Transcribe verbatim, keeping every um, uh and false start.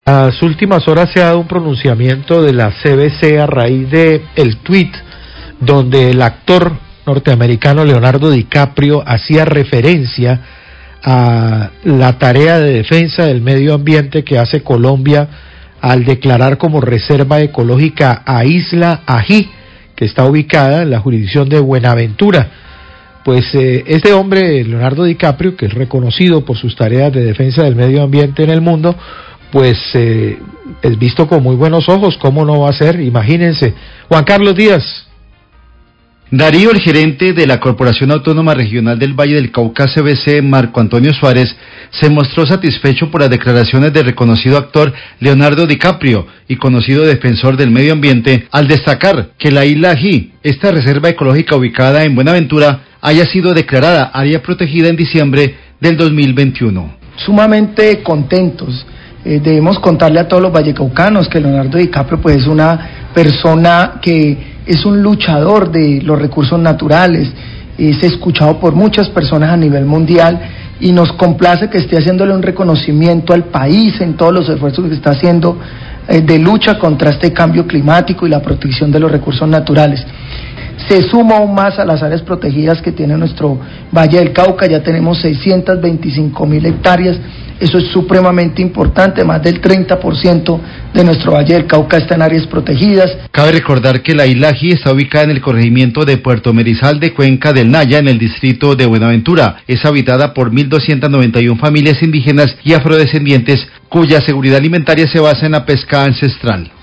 Las últimas horas se ha dado un pronunciamiento de la C B C a raíz de el tuit donde el actor norteamericano Leonardo DiCaprio hacía referencia a la tarea de defensa del medio ambiente que hace Colombia al declarar como reserva ecológica a Isla Ají, que está ubicada en la jurisdicción de Buenaventura. Pues eh, este hombre, Leonardo DiCaprio, que es reconocido por sus tareas de defensa del medio ambiente en el mundo, pues eh, es visto con muy buenos ojos. ¿Cómo no va a ser? Imagínense. Juan Carlos Díaz. Darío, el gerente de la Corporación Autónoma Regional del Valle del Cauca, C B C, Marco Antonio Suárez, se mostró satisfecho por las declaraciones del reconocido actor Leonardo DiCaprio y conocido defensor del medio ambiente, al destacar que la isla Ají, esta reserva ecológica ubicada en Buenaventura, haya sido declarada área protegida en diciembre del dos mil veintiuno. Sumamente contentos. Eh, debemos contarle a todos los vallecaucanos que Leonardo DiCaprio pues es una persona que es un luchador de los recursos naturales, es escuchado por muchas personas a nivel mundial y nos complace que esté haciéndole un reconocimiento al país en todos los esfuerzos que está haciendo eh, de lucha contra este cambio climático y la protección de los recursos naturales. Se suma aún más a las áreas protegidas que tiene nuestro Valle del Cauca. Ya tenemos seiscientas veinticinco mil hectáreas, eso es supremamente importante, más del treinta por ciento de nuestro Valle del Cauca está en áreas protegidas. Cabe recordar que la isla Ají está ubicada en el corregimiento de Puerto Merizal de Cuenca del Naya, en el distrito de Buenaventura. Es habitada por mil doscientas noventa y una familias indígenas y afrodescendientes, cuya seguridad alimentaria se basa en la pesca ancestral.